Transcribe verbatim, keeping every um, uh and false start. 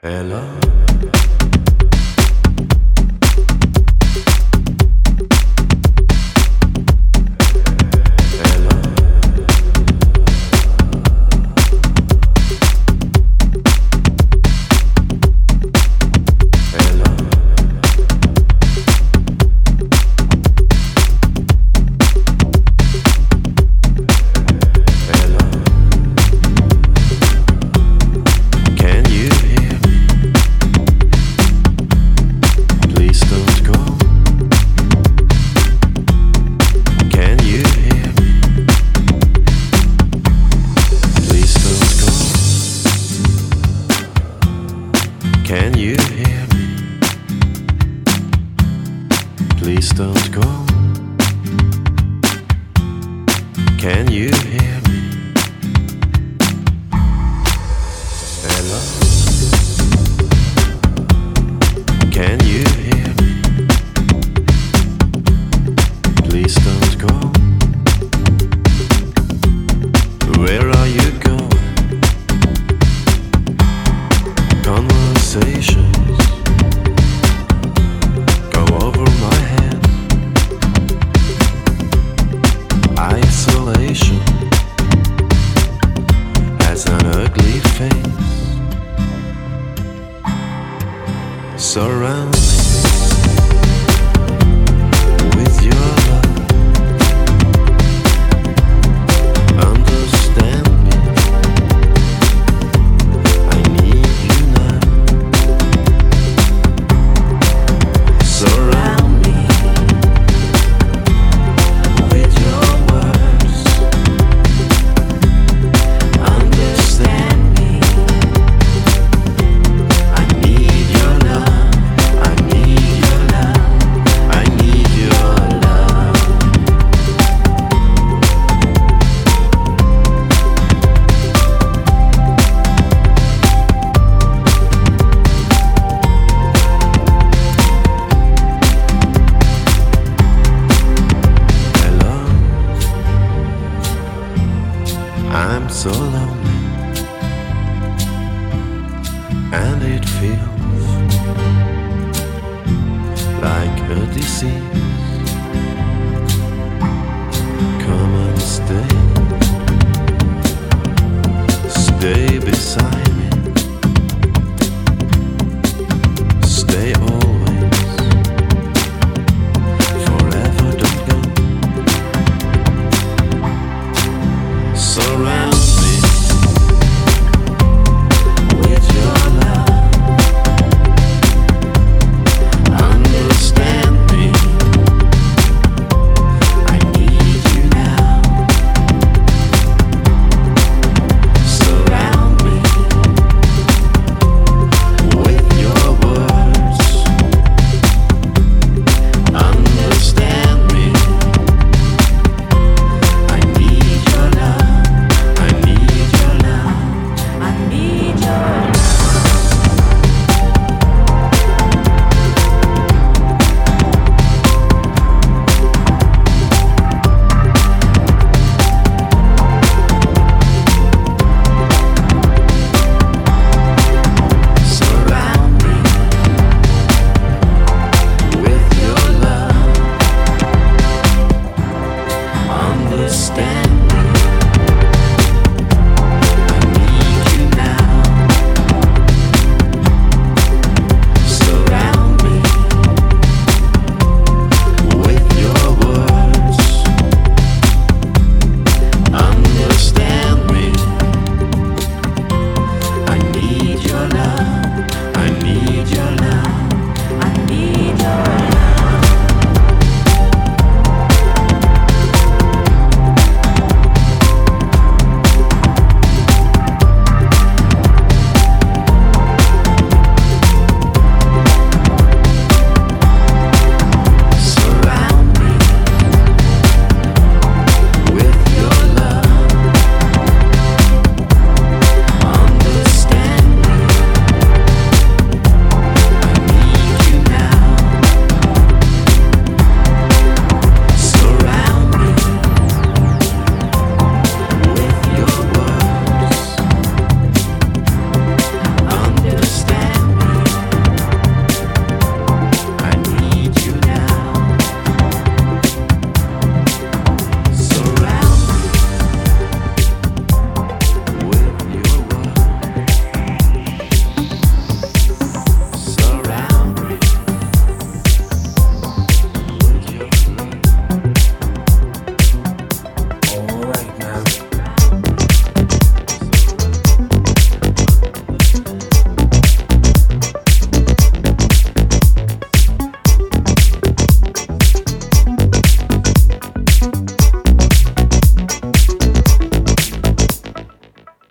Hello. Can you hear me? Please don't go. Can you hear me? Hello? Can you hear me? Please don't go. Where are you going? Conversations go over my head. Isolation has an ugly face. Surround me with your love. Understand me. I need you now. Surround me with your words. Understand me. I need your love. I need your love. I need your love. Hello. I'm so lonely, and it feels like a disease. Come and stay, stay beside me.